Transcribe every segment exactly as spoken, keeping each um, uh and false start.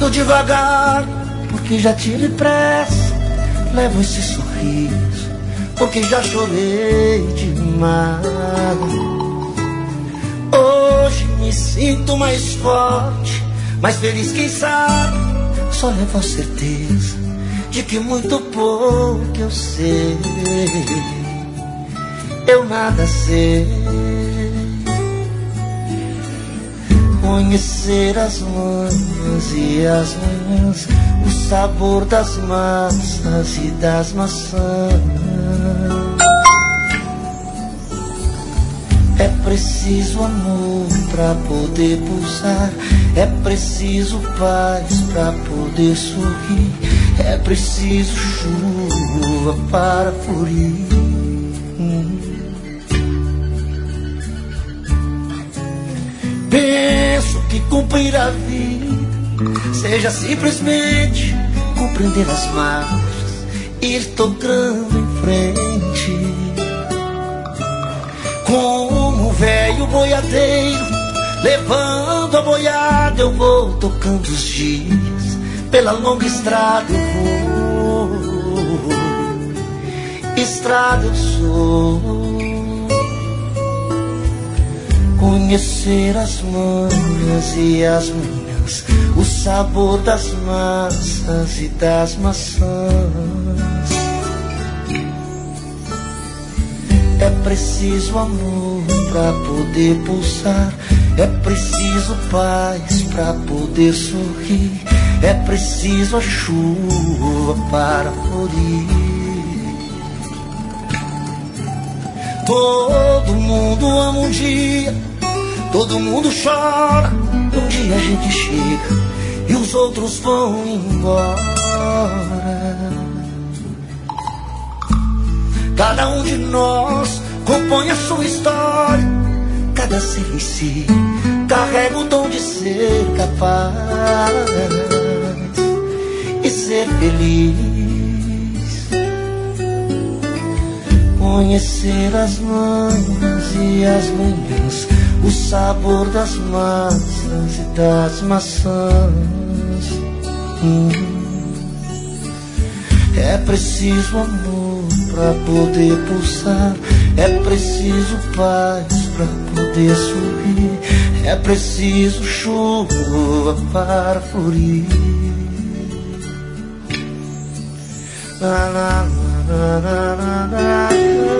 Ando devagar, porque já tive pressa. Levo esse sorriso, porque já chorei demais. Hoje me sinto mais forte, mais feliz, quem sabe. Só levo a certeza de que muito pouco eu sei. Eu nada sei. Conhecer as manhãs e as manhãs, o sabor das massas e das maçãs. É preciso amor pra poder pulsar, é preciso paz pra poder sorrir, é preciso chuva para florir. Penso que cumprir a vida seja simplesmente compreender as marchas, ir tocando em frente. Como um velho boiadeiro, levando a boiada, eu vou tocando os dias. Pela longa estrada eu vou, estrada eu sou. Conhecer as manhãs e as manhãs, o sabor das massas e das maçãs. É preciso amor pra poder pulsar, é preciso paz pra poder sorrir, é preciso a chuva para florir. Todo mundo ama um dia, todo mundo chora. Um dia a gente chega e os outros vão embora. Cada um de nós compõe a sua história. Cada ser em si carrega o dom de ser capaz e ser feliz. Conhecer as manhãs e as manhãs, o sabor das massas e das maçãs. hum. É preciso amor pra poder pulsar, é preciso paz pra poder sorrir, é preciso chuva para florir. La, la, la, la, la, la.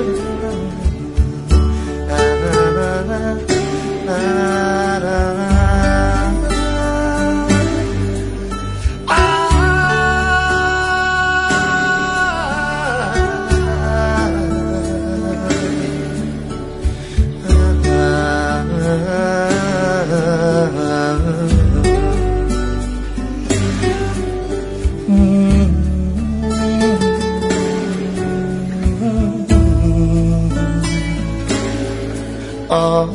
Oh,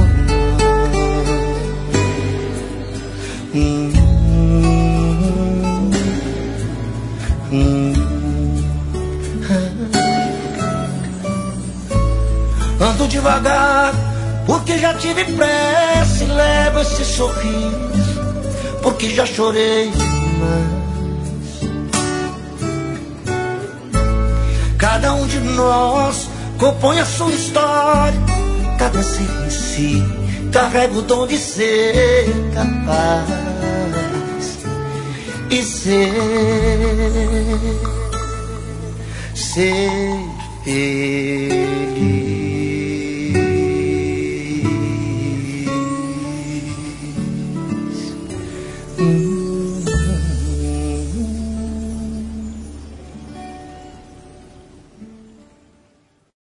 hum, hum, ando devagar, porque já tive pressa, e levo esse sorriso, porque já chorei demais. Cada um de nós compõe a sua história. Cada ser em si carrega o dom de ser capaz e ser, ser feliz.